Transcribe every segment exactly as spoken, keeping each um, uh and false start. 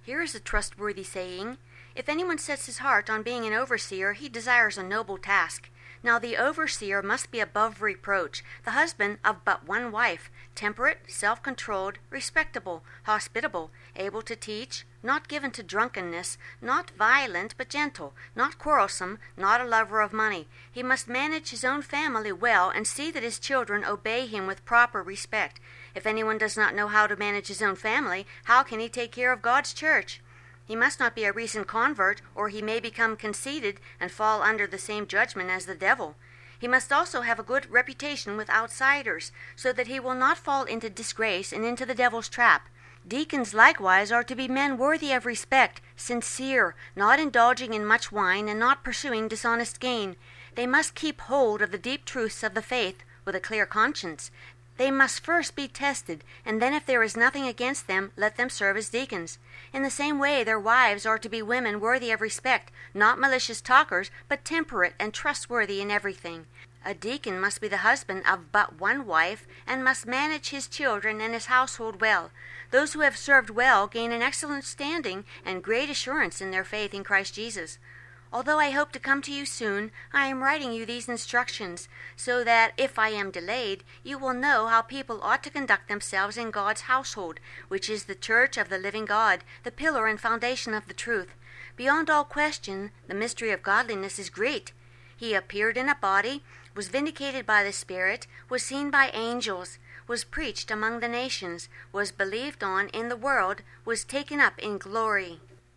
Here is a trustworthy saying: if anyone sets his heart on being an overseer, he desires a noble task. Now the overseer must be above reproach, the husband of but one wife, temperate, self-controlled, respectable, hospitable, able to teach, not given to drunkenness, not violent but gentle, not quarrelsome, not a lover of money. He must manage his own family well and see that his children obey him with proper respect. If anyone does not know how to manage his own family, how can he take care of God's church? He must not be a recent convert, or he may become conceited and fall under the same judgment as the devil. He must also have a good reputation with outsiders, so that he will not fall into disgrace and into the devil's trap. Deacons likewise are to be men worthy of respect, sincere, not indulging in much wine, and not pursuing dishonest gain. They must keep hold of the deep truths of the faith with a clear conscience. They must first be tested, and then if there is nothing against them, let them serve as deacons. In the same way, their wives are to be women worthy of respect, not malicious talkers, but temperate and trustworthy in everything. A deacon must be the husband of but one wife, and must manage his children and his household well. Those who have served well gain an excellent standing and great assurance in their faith in Christ Jesus. Although I hope to come to you soon, I am writing you these instructions, so that, if I am delayed, you will know how people ought to conduct themselves in God's household, which is the church of the living God, the pillar and foundation of the truth. Beyond all question, the mystery of godliness is great. He appeared in a body, was vindicated by the Spirit, was seen by angels, was preached among the nations, was believed on in the world, was taken up in glory.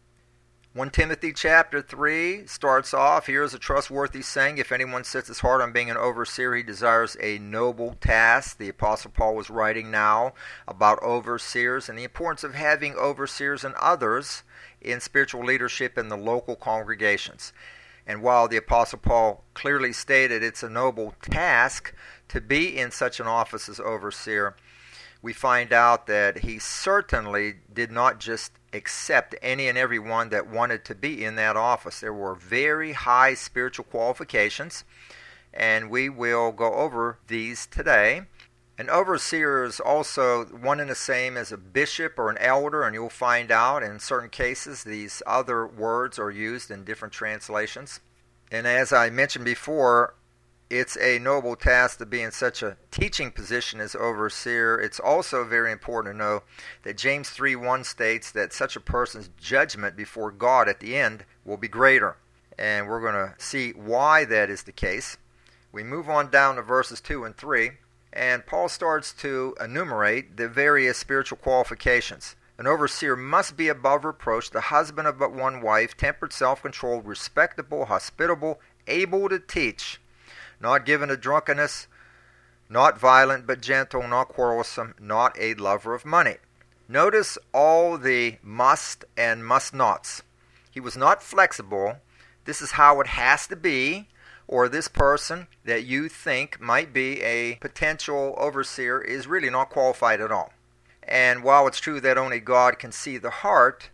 First Timothy chapter three starts off, here is a trustworthy saying: if anyone sets his heart on being an overseer, he desires a noble task. The Apostle Paul was writing now about overseers and the importance of having overseers and others in spiritual leadership in the local congregations. And while the Apostle Paul clearly stated it's a noble task to be in such an office as overseer, we find out that he certainly did not just accept any and every one that wanted to be in that office. There were very high spiritual qualifications, and we will go over these today. An overseer is also one and the same as a bishop or an elder, and you'll find out in certain cases these other words are used in different translations. And as I mentioned before, it's a noble task to be in such a teaching position as overseer. It's also very important to know that James three one states that such a person's judgment before God at the end will be greater. And we're going to see why that is the case. We move on down to verses two and three, and Paul starts to enumerate the various spiritual qualifications. An overseer must be above reproach, the husband of but one wife, tempered, self-controlled, respectable, hospitable, able to teach, not given to drunkenness, not violent but gentle, not quarrelsome, not a lover of money. Notice all the must and must nots. He was not flexible. This is how it has to be, or this person that you think might be a potential overseer is really not qualified at all. And while it's true that only God can see the heart,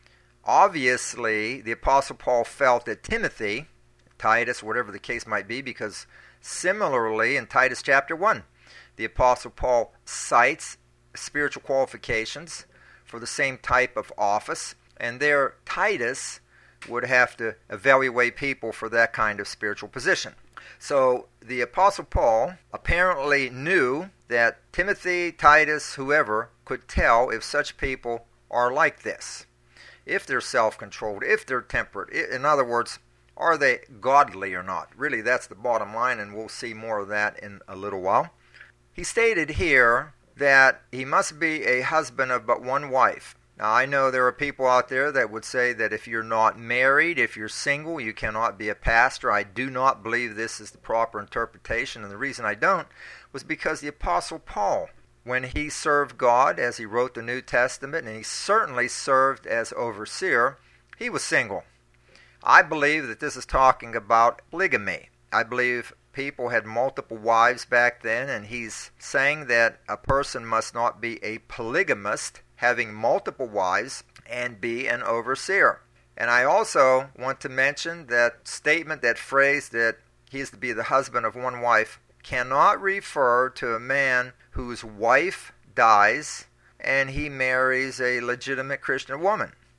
obviously the Apostle Paul felt that Timothy, Titus, whatever the case might be, because similarly in Titus chapter one, the Apostle Paul cites spiritual qualifications for the same type of office, and there Titus would have to evaluate people for that kind of spiritual position. So the Apostle Paul apparently knew that Timothy, Titus, whoever, could tell if such people are like this, if they're self-controlled, if they're temperate. In other words, are they godly or not? Really, that's the bottom line, and we'll see more of that in a little while. He stated here that he must be a husband of but one wife. Now, I know there are people out there that would say that if you're not married, if you're single, you cannot be a pastor. I do not believe this is the proper interpretation, and the reason I don't was because the Apostle Paul, when he served God as he wrote the New Testament, and he certainly served as overseer, he was single. I believe that this is talking about polygamy. I believe people had multiple wives back then, and he's saying that a person must not be a polygamist, having multiple wives, and be an overseer. And I also want to mention that statement, that phrase that he is to be the husband of one wife, cannot refer to a man whose wife dies and he marries a legitimate Christian woman.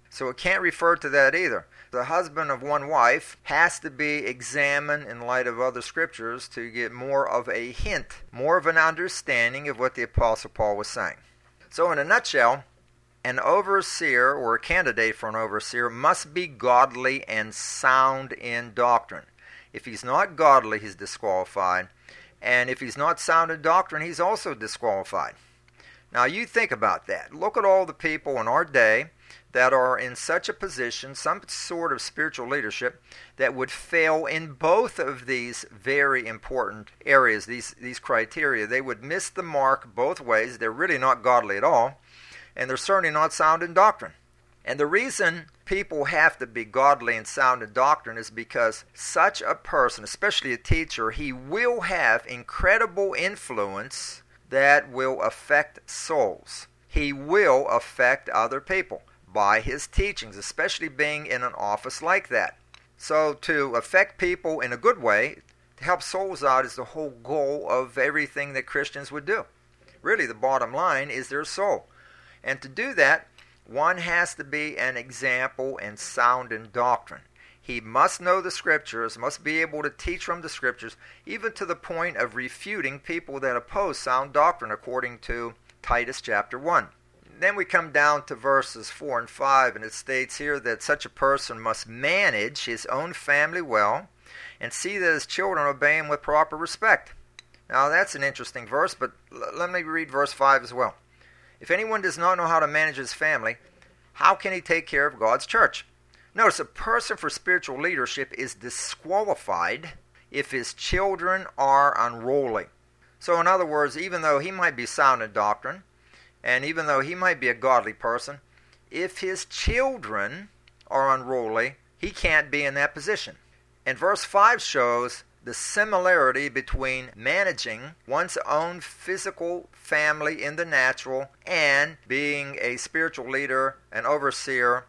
So it can't refer to that either. The husband of one wife has to be examined in light of other scriptures to get more of a hint, more of an understanding of what the Apostle Paul was saying. So in a nutshell, an overseer or a candidate for an overseer must be godly and sound in doctrine. If he's not godly, he's disqualified. And if he's not sound in doctrine, he's also disqualified. Now you think about that. Look at all the people in our day that are in such a position, some sort of spiritual leadership, that would fail in both of these very important areas, these, these criteria. They would miss the mark both ways. They're really not godly at all, and they're certainly not sound in doctrine. And the reason people have to be godly and sound in doctrine is because such a person, especially a teacher, he will have incredible influence that will affect souls. He will affect other people by his teachings, especially being in an office like that. So to affect people in a good way, to help souls out, is the whole goal of everything that Christians would do. Really, the bottom line is their soul. And to do that, one has to be an example and sound in doctrine. He must know the scriptures, must be able to teach from the scriptures, even to the point of refuting people that oppose sound doctrine, according to Titus chapter one. Then we come down to verses four and five, and it states here that such a person must manage his own family well and see that his children obey him with proper respect. Now that's an interesting verse, but l- let me read verse five as well. If anyone does not know how to manage his family, how can he take care of God's church? Notice, a person for spiritual leadership is disqualified if his children are unruly. So in other words, even though he might be sound in doctrine, and even though he might be a godly person, if his children are unruly, he can't be in that position. And verse five shows the similarity between managing one's own physical family in the natural and being a spiritual leader, an overseer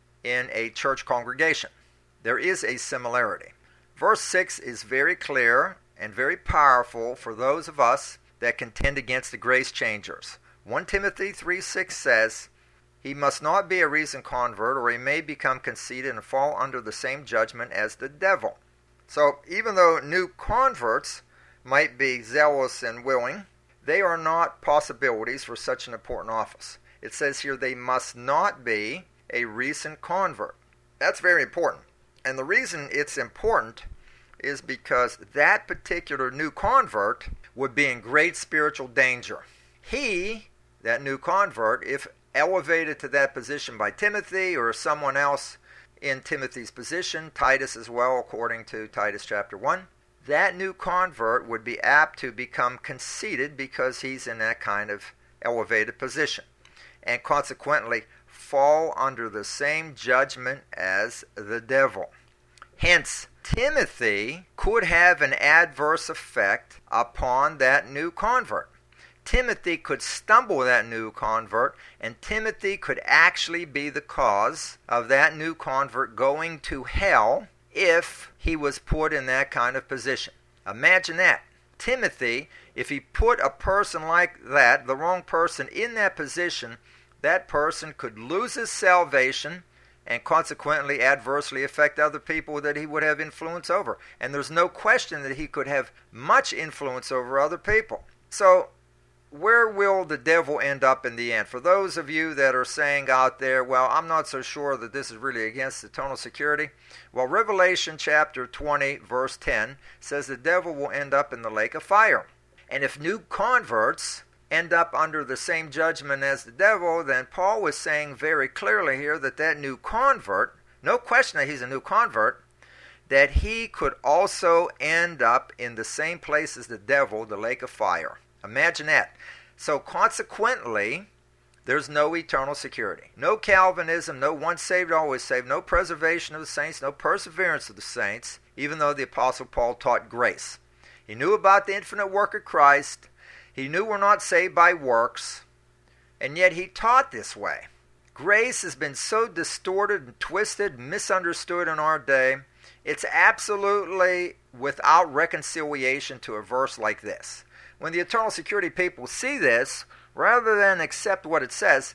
in a church congregation. There is a similarity. Verse six is very clear and very powerful for those of us that contend against the grace changers. First Timothy three six says, he must not be a recent convert, or he may become conceited and fall under the same judgment as the devil. So even though new converts might be zealous and willing, they are not possibilities for such an important office. It says here they must not be a recent convert. That's very important. And the reason it's important is because that particular new convert would be in great spiritual danger. He, that new convert, if elevated to that position by Timothy or someone else in Timothy's position, Titus as well, according to Titus chapter one, that new convert would be apt to become conceited because he's in that kind of elevated position, and consequently fall under the same judgment as the devil. Hence, Timothy could have an adverse effect upon that new convert. Timothy could stumble that new convert, and Timothy could actually be the cause of that new convert going to hell if he was put in that kind of position. Imagine that. Timothy, if he put a person like that, the wrong person, in that position, that person could lose his salvation and consequently adversely affect other people that he would have influence over. And there's no question that he could have much influence over other people. So, where will the devil end up in the end? For those of you that are saying out there, well, I'm not so sure that this is really against eternal security. Well, Revelation chapter twenty, verse ten says the devil will end up in the lake of fire. And if new converts end up under the same judgment as the devil, then Paul was saying very clearly here that that new convert, no question that he's a new convert, that he could also end up in the same place as the devil, the lake of fire. Imagine that. So consequently, there's no eternal security. No Calvinism, no once saved, always saved, no preservation of the saints, no perseverance of the saints, even though the Apostle Paul taught grace. He knew about the infinite work of Christ. He knew we're not saved by works, and yet he taught this way. Grace has been so distorted and twisted and misunderstood in our day, it's absolutely without reconciliation to a verse like this. When the eternal security people see this, rather than accept what it says,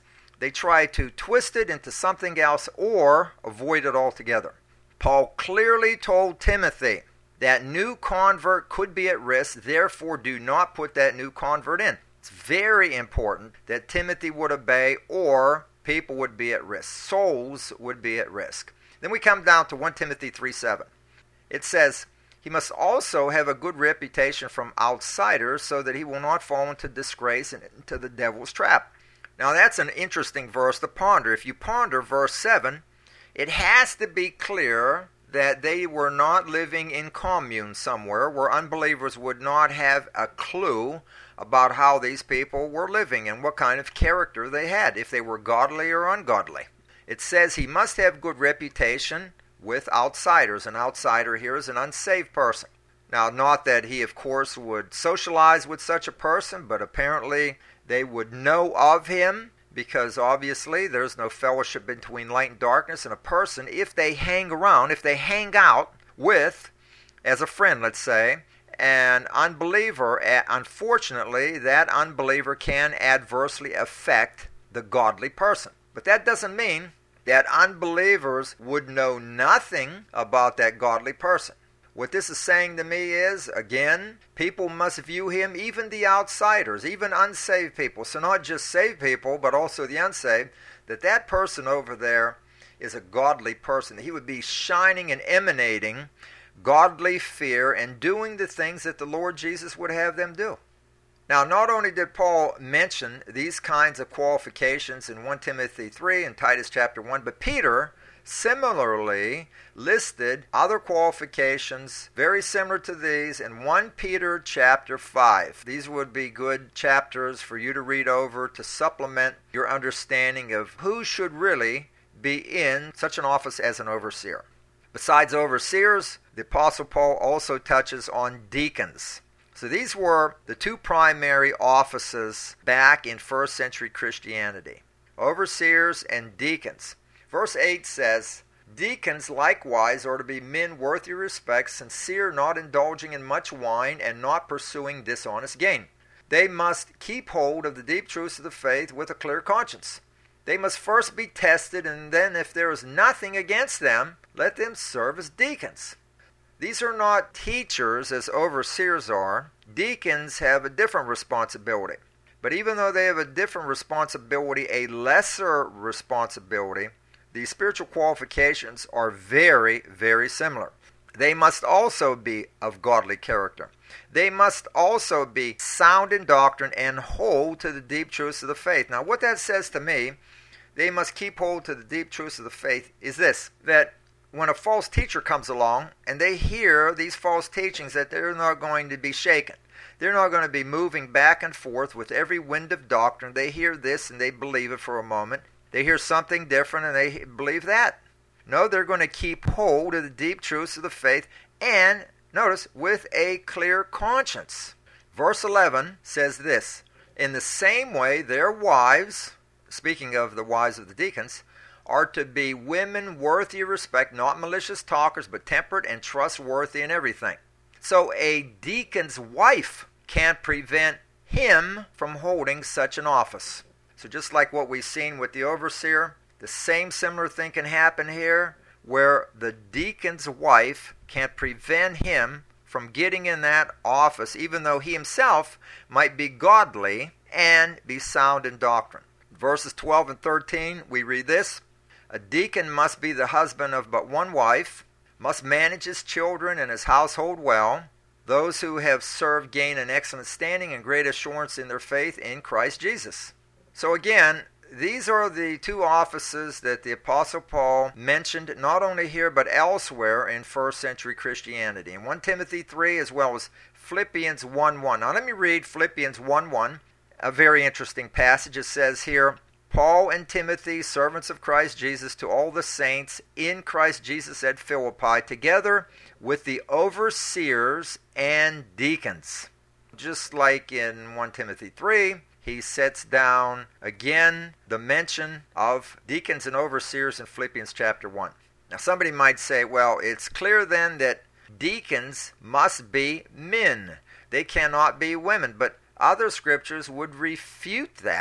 they try to twist it into something else or avoid it altogether. Paul clearly told Timothy that new convert could be at risk, therefore do not put that new convert in. It's very important that Timothy would obey or people would be at risk. Souls would be at risk. Then we come down to First Timothy three seven. It says, he must also have a good reputation from outsiders so that he will not fall into disgrace and into the devil's trap. Now that's an interesting verse to ponder. If you ponder verse seven, it has to be clear that they were not living in commune somewhere where unbelievers would not have a clue about how these people were living and what kind of character they had, if they were godly or ungodly. It says he must have good reputation with outsiders. An outsider here is an unsaved person. Now, not that he, of course, would socialize with such a person, but apparently they would know of him, because obviously there's no fellowship between light and darkness, and a person, if they hang around, if they hang out with, as a friend, let's say, an unbeliever, unfortunately, that unbeliever can adversely affect the godly person. But that doesn't mean that unbelievers would know nothing about that godly person. What this is saying to me is, again, people must view him, even the outsiders, even unsaved people, so not just saved people, but also the unsaved, that that person over there is a godly person. He would be shining and emanating godly fear and doing the things that the Lord Jesus would have them do. Now, not only did Paul mention these kinds of qualifications in First Timothy three and Titus chapter one, but Peter similarly listed other qualifications very similar to these in First Peter chapter five. These would be good chapters for you to read over to supplement your understanding of who should really be in such an office as an overseer. Besides overseers, the Apostle Paul also touches on deacons. So these were the two primary offices back in first century Christianity. Overseers and deacons. Verse eight says, deacons likewise are to be men worthy of respect, sincere, not indulging in much wine, and not pursuing dishonest gain. They must keep hold of the deep truths of the faith with a clear conscience. They must first be tested, and then if there is nothing against them, let them serve as deacons. These are not teachers as overseers are. Deacons have a different responsibility. But even though they have a different responsibility, a lesser responsibility, the spiritual qualifications are very, very similar. They must also be of godly character. They must also be sound in doctrine and hold to the deep truths of the faith. Now, what that says to me, they must keep hold to the deep truths of the faith, is this, that when a false teacher comes along and they hear these false teachings, that they're not going to be shaken. They're not going to be moving back and forth with every wind of doctrine. They hear this and they believe it for a moment. They hear something different and they believe that. No, they're going to keep hold of the deep truths of the faith and, notice, with a clear conscience. Verse eleven says this, in the same way their wives, speaking of the wives of the deacons, are to be women worthy of respect, not malicious talkers, but temperate and trustworthy in everything. So a deacon's wife can't prevent him from holding such an office. So just like what we've seen with the overseer, the same similar thing can happen here, where the deacon's wife can't prevent him from getting in that office, even though he himself might be godly and be sound in doctrine. Verses twelve and thirteen, we read this, a deacon must be the husband of but one wife, must manage his children and his household well. Those who have served gain an excellent standing and great assurance in their faith in Christ Jesus. So again, these are the two offices that the Apostle Paul mentioned not only here but elsewhere in first century Christianity. In First Timothy three as well as Philippians one one. Now let me read Philippians one one, a very interesting passage. It says here, Paul and Timothy, servants of Christ Jesus, to all the saints in Christ Jesus at Philippi, together with the overseers and deacons. Just like in First Timothy three, he sets down again the mention of deacons and overseers in Philippians chapter one. Now somebody might say, well, it's clear then that deacons must be men. They cannot be women. But other scriptures would refute that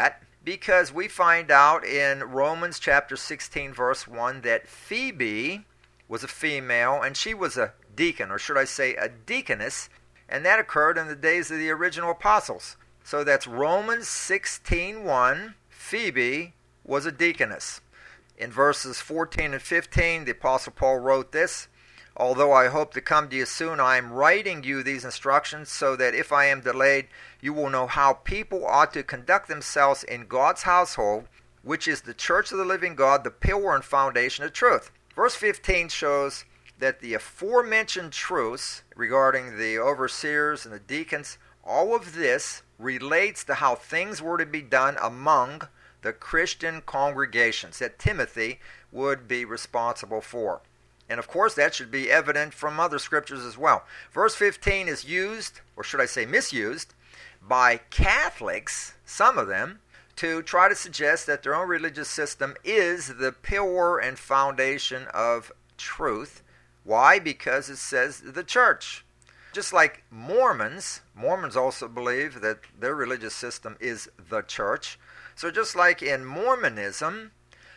Because we find out in Romans chapter sixteen, verse one, that Phoebe was a female, and she was a deacon, or should I say a deaconess, and that occurred in the days of the original apostles. So that's Romans sixteen one. Phoebe was a deaconess. In verses fourteen and fifteen, the Apostle Paul wrote this: "Although I hope to come to you soon, I am writing you these instructions so that if I am delayed, you will know how people ought to conduct themselves in God's household, which is the church of the living God, the pillar and foundation of truth." Verse fifteen shows that the aforementioned truths regarding the overseers and the deacons, all of this relates to how things were to be done among the Christian congregations that Timothy would be responsible for. And of course that should be evident from other scriptures as well. Verse fifteen is used, or should I say misused, by Catholics, some of them, to try to suggest that their own religious system is the pillar and foundation of truth. Why? Because it says the church. Just like Mormons, Mormons also believe that their religious system is the church. So just like in Mormonism,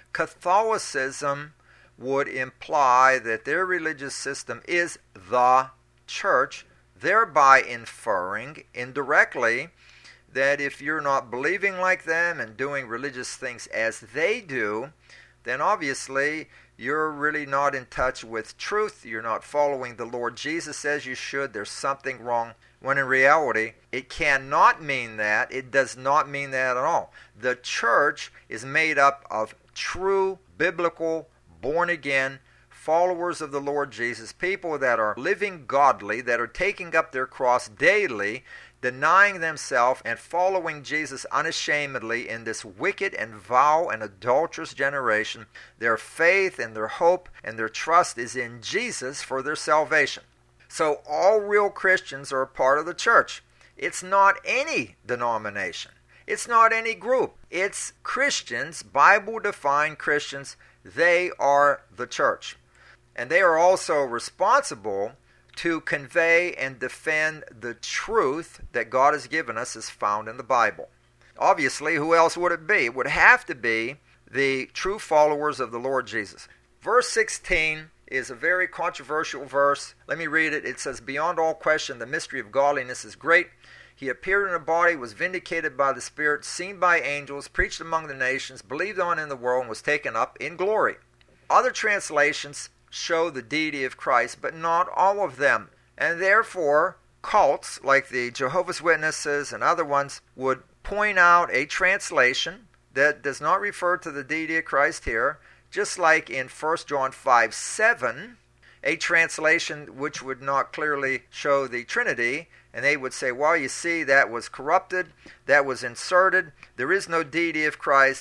Catholicism would imply that their religious system is the church, thereby inferring indirectly that if you're not believing like them and doing religious things as they do, then obviously you're really not in touch with truth. You're not following the Lord Jesus as you should. There's something wrong. When in reality, it cannot mean that. It does not mean that at all. The church is made up of true, biblical, born-again followers of the Lord Jesus, people that are living godly, that are taking up their cross daily, denying themselves and following Jesus unashamedly in this wicked and vile and adulterous generation. Their faith and their hope and their trust is in Jesus for their salvation. So all real Christians are a part of the church. It's not any denomination. It's not any group. It's Christians, Bible-defined Christians. They are the church. And they are also responsible to convey and defend the truth that God has given us as found in the Bible. Obviously, who else would it be? It would have to be the true followers of the Lord Jesus. Verse sixteen is a very controversial verse. Let me read it. It says, "Beyond all question, the mystery of godliness is great. He appeared in a body, was vindicated by the Spirit, seen by angels, preached among the nations, believed on in the world, and was taken up in glory." Other translations show the deity of Christ, but not all of them. And therefore, cults like the Jehovah's Witnesses and other ones would point out a translation that does not refer to the deity of Christ here, just like in First John five seven, a translation which would not clearly show the Trinity, and they would say, well, you see, that was corrupted, that was inserted, there is no deity of Christ,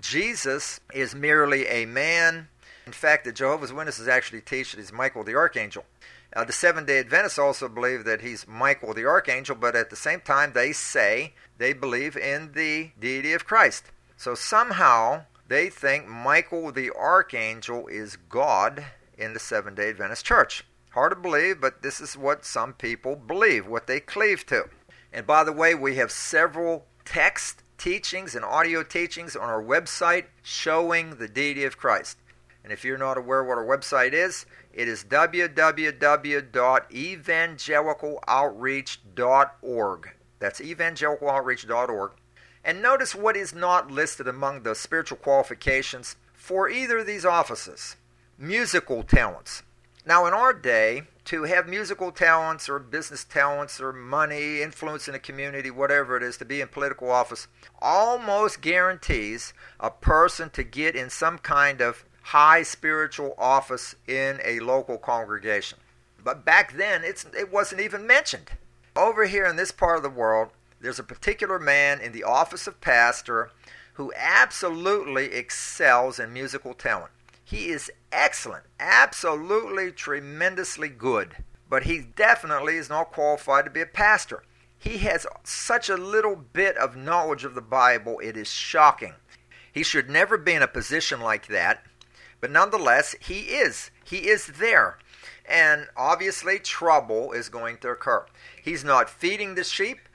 Jesus is merely a man. In fact, the Jehovah's Witnesses actually teach that he's Michael the Archangel. Uh, the Seventh-day Adventists also believe that he's Michael the Archangel, but at the same time they say they believe in the deity of Christ. So somehow they think Michael the Archangel is God in the Seventh-day Adventist Church. Hard to believe, but this is what some people believe, what they cleave to. And by the way, we have several text teachings and audio teachings on our website showing the deity of Christ. And if you're not aware what our website is, it is w w w dot evangelical outreach dot org. That's evangelical outreach dot org. And notice what is not listed among the spiritual qualifications for either of these offices. Musical talents. Now in our day, to have musical talents or business talents or money, influence in a community, whatever it is, to be in political office, almost guarantees a person to get in some kind of high spiritual office in a local congregation. But back then, it's, it wasn't even mentioned. Over here in this part of the world, there's a particular man in the office of pastor who absolutely excels in musical talent. He is excellent, absolutely tremendously good, but he definitely is not qualified to be a pastor. He has such a little bit of knowledge of the Bible, it is shocking. He should never be in a position like that. But nonetheless, he is. He is there. And obviously, trouble is going to occur. He's not feeding the sheep.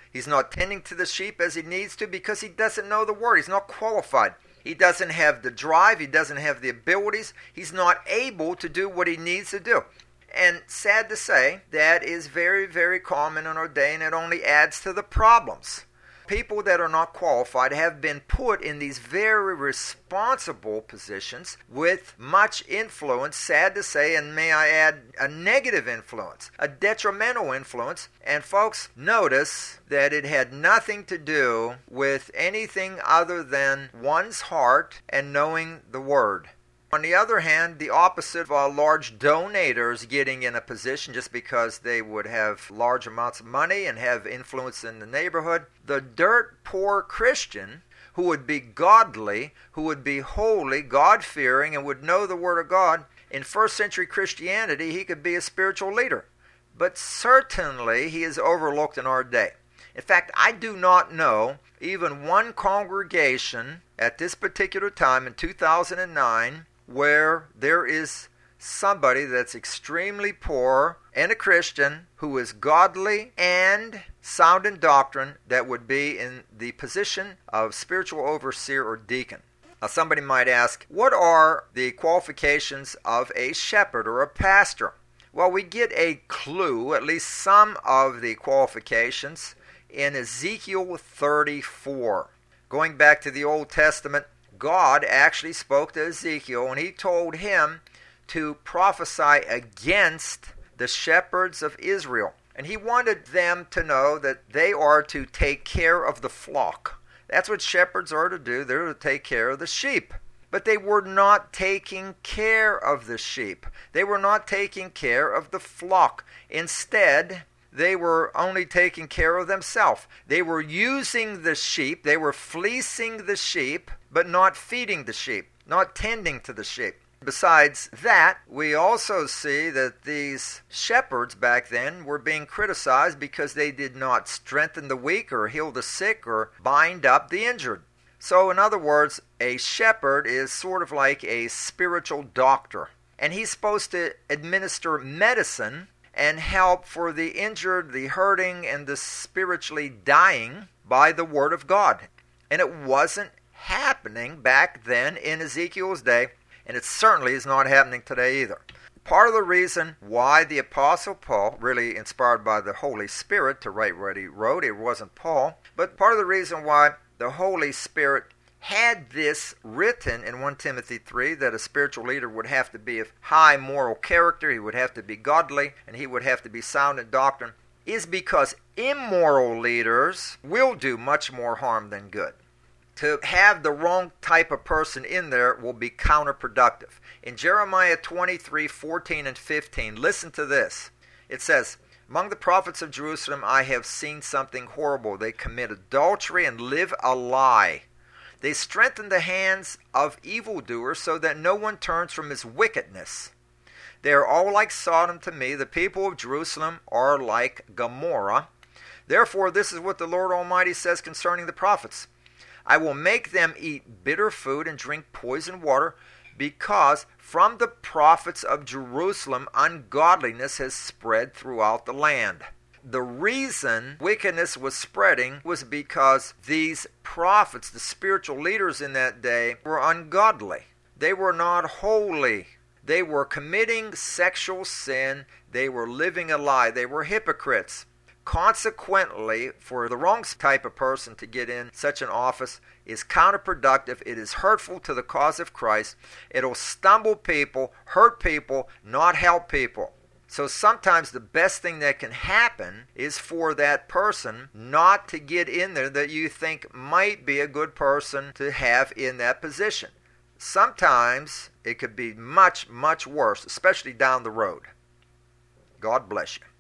He's not tending to the sheep as he needs to because he doesn't know the word. He's not qualified. He doesn't have the drive. He doesn't have the abilities. He's not able to do what he needs to do. And sad to say, that is very, very common in our day, and it only adds to the problems. People that are not qualified have been put in these very responsible positions with much influence, sad to say, and may I add, a negative influence, a detrimental influence. And folks, notice that it had nothing to do with anything other than one's heart and knowing the Word. On the other hand, the opposite of uh, large donators getting in a position just because they would have large amounts of money and have influence in the neighborhood, the dirt poor Christian who would be godly, who would be holy, God-fearing, and would know the Word of God, in first century Christianity, he could be a spiritual leader. But certainly he is overlooked in our day. In fact, I do not know even one congregation at this particular time in two thousand nine where there is somebody that's extremely poor and a Christian who is godly and sound in doctrine that would be in the position of spiritual overseer or deacon. Now somebody might ask, what are the qualifications of a shepherd or a pastor? Well, we get a clue, at least some of the qualifications, in Ezekiel thirty-four. Going back to the Old Testament, God actually spoke to Ezekiel, and he told him to prophesy against the shepherds of Israel. And he wanted them to know that they are to take care of the flock. That's what shepherds are to do. They're to take care of the sheep. But they were not taking care of the sheep. They were not taking care of the flock. Instead, they were only taking care of themselves. They were using the sheep. They were fleecing the sheep, but not feeding the sheep, not tending to the sheep. Besides that, we also see that these shepherds back then were being criticized because they did not strengthen the weak or heal the sick or bind up the injured. So in other words, a shepherd is sort of like a spiritual doctor, and he's supposed to administer medicine and help for the injured, the hurting, and the spiritually dying by the Word of God. And it wasn't happening back then in Ezekiel's day, and it certainly is not happening today either. Part of the reason why the Apostle Paul, really inspired by the Holy Spirit to write what he wrote, it wasn't Paul, but part of the reason why the Holy Spirit had this written in First Timothy three, that a spiritual leader would have to be of high moral character, he would have to be godly, and he would have to be sound in doctrine, is because immoral leaders will do much more harm than good. To have the wrong type of person in there will be counterproductive. In Jeremiah twenty-three, fourteen and fifteen, listen to this. It says, "Among the prophets of Jerusalem I have seen something horrible. They commit adultery and live a lie. They strengthen the hands of evildoers so that no one turns from his wickedness. They are all like Sodom to me. The people of Jerusalem are like Gomorrah. Therefore, this is what the Lord Almighty says concerning the prophets. I will make them eat bitter food and drink poisoned water, because from the prophets of Jerusalem ungodliness has spread throughout the land." The reason wickedness was spreading was because these prophets, the spiritual leaders in that day, were ungodly. They were not holy. They were committing sexual sin. They were living a lie. They were hypocrites. Consequently, for the wrong type of person to get in such an office is counterproductive. It is hurtful to the cause of Christ. It'll stumble people, hurt people, not help people. So sometimes the best thing that can happen is for that person not to get in there that you think might be a good person to have in that position. Sometimes it could be much, much worse, especially down the road. God bless you.